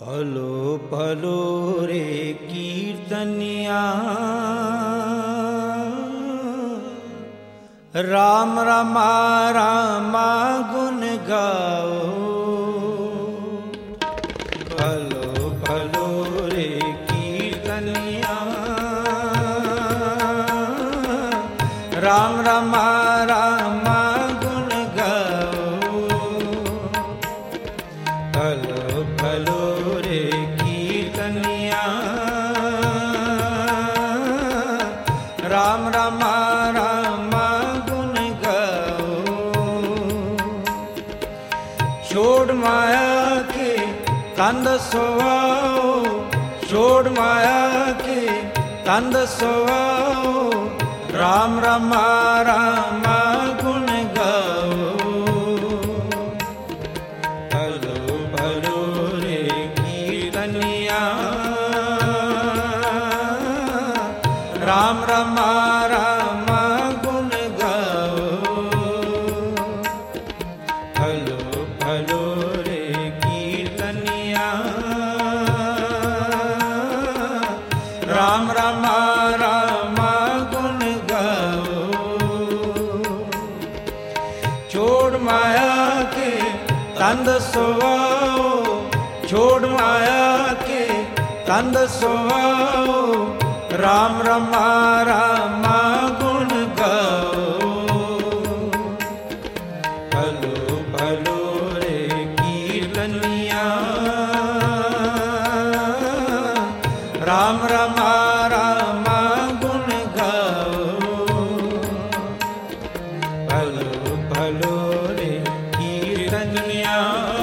भलो भलो रे कीर्तनिया राम रामा रामा गुण गाओ। भलो भलो रे कीर्तनिया राम रामा रामा गुण गाओ। भलो भलो रे कीर्तनिया राम रामा रामा गुण गाओ। छोड़ माया के तंद सोवाओ, छोड़ माया के तंद सोवाओ। राम रामा रामा गुण गाओ। भलो भलो रे कीर्तनिया राम रामा रामा गुण गाओ। भलो भलो रे कीर्तनिया राम रामा रामा गुण गाओ। छोड़ माया के तंद सोवाओ, छोड़ माया के तंद सोवाओ। राम रामा रामा गुण गाओ। भलो भलो रे कीर्तनिया राम रामा रामा गुण गाओ। भलो भलो रे कीर्तनिया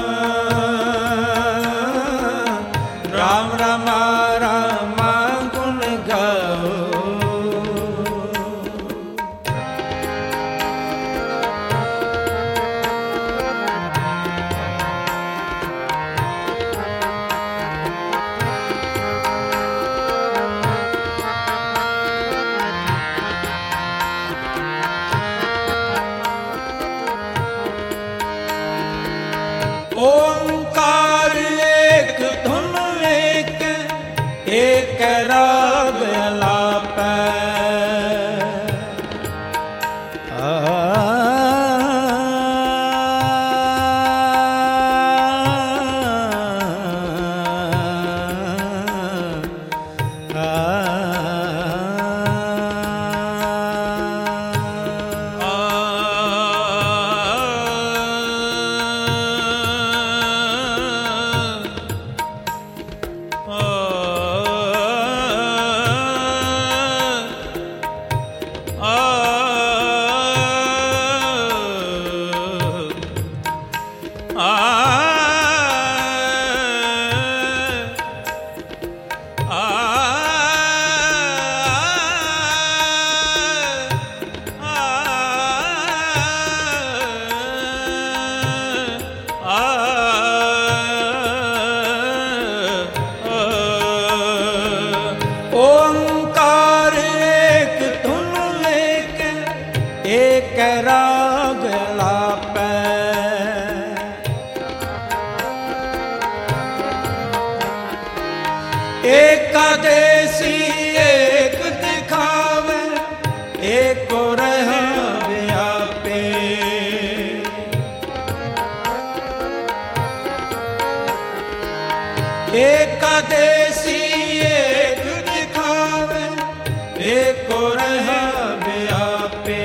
राम रामा रामा गुण गाओ। ओंकार एक धुन एक राग अलापै। ओंकार एक धुन लेके एक राग अलापै। एक देसी एक दिखावे एक को रह व्यापे। एक देसी एक दिखावे एक को रह व्यापे।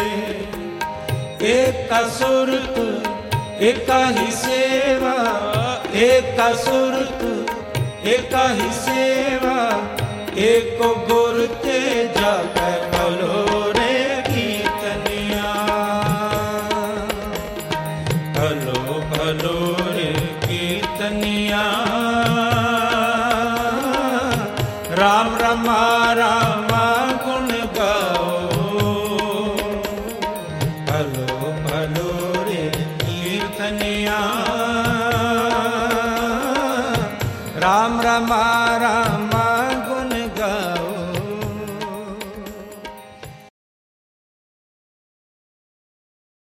एक का सुरत एक ही सेवा, एक का सुरत एक ही सेवा। एक को गुर ते जाके भलो रे कीर्तनिया। भलो भलो रे कीर्तनिया राम रामा रामा गुण गाओ। भलो भलो रे कीर्तनिया राम रामा राम